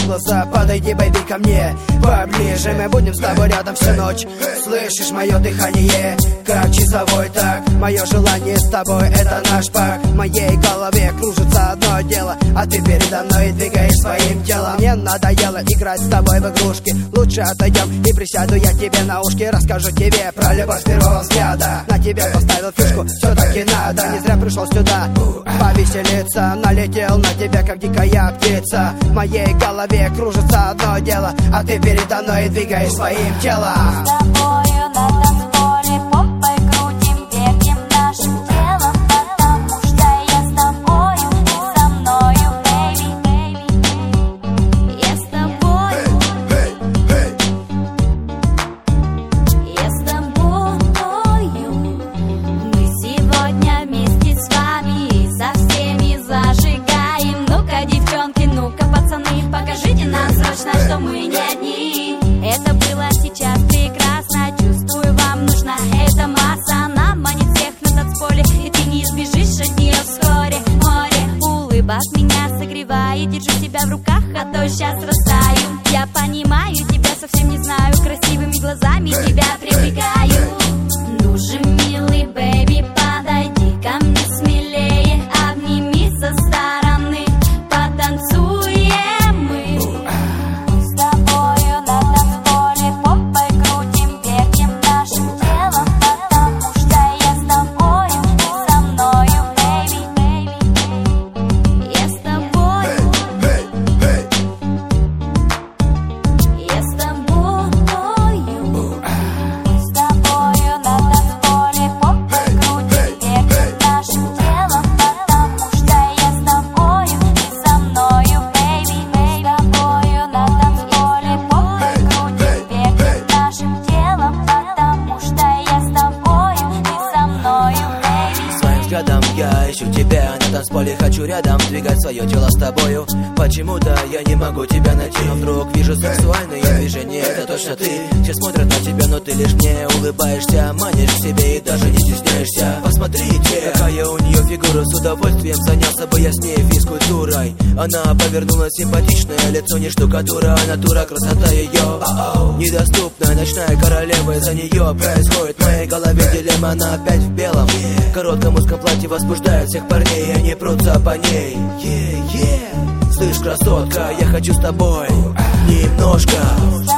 глаза. Подойди, бэйби, ко мне поближе, мы будем с тобой рядом всю ночь. Слышишь мое дыхание, как часовой так. Мое желание с тобой — это наш пак. В моей голове кружится одно дело, а ты передо мной двигаешь своим телом. Мне надоело играть с тобой в игрушки. Лучше отойдем и присяду я тебе на ушки. Расскажу тебе про любовь с первого взгляда. На тебя поставил фишку, все-таки надо. Не зря пришел сюда повеселиться. Налетел на тебя, как дикая птица. В моей голове кружится одно дело, а ты передо мной двигаешь своим телом. С тобою на танцполе попой крутим, вертим нашим телом, потому что я с тобою, ты со мною, бэйби. Я с тобою, я с тобою. Мы сегодня вместе с вами и со всеми зажигаем. Ну-ка, девчонки, ну-ка, пацаны, покажите нам срочно, что мы не одни. Это было сейчас прекрасно, чувствую, вам нужна эта масса. Она манит всех на танцполе, и ты не избежишь от нее вскоре. Море улыбок меня согревает, держу тебя в руках, а то сейчас растаю. Я понимаю, тебя совсем не знаю, красивыми глазами тебя привлекаю. Ну же, милый бэйби, подойди ко мне смелее, обними со стороны, потанцуем мы. С тобою на танцполе попой крутим, вертим нашим телом, потому что я с тобою, ты со мною, бэйби. Я с тобою, я с тобою. С тобою на танцполе попой крутим, вертим нашим телом, потому что я с тобою, ты со мною, бэйби. С тобою на танцполе попой крутим, вертим нашим телом, потому что я с тобою, ты со мною, бэйби. Своим взглядом я ищу тебя на танцполе, хочу рядом двигать свое тело с тобою. Почему-то я не могу тебя найти, но вдруг вижу сексуальные движения. Это точно ты, все смотрят на тебя, но ты лишь мне улыбаешься, манишь к себе и даже не стесняешься. Посмотрите, какая у нее фигура, с удовольствием занялся бы я с ней физкультурой. Она повернула симпатичное лицо, не штукатура, а натура, красота ее недоступная, ночная королева, из-за нее происходит в моей голове дилемма. Она опять в белом, коротком узком платье возбуждает всех парней, они прутся по ней. Слышь, красотка, я хочу с тобой немножко.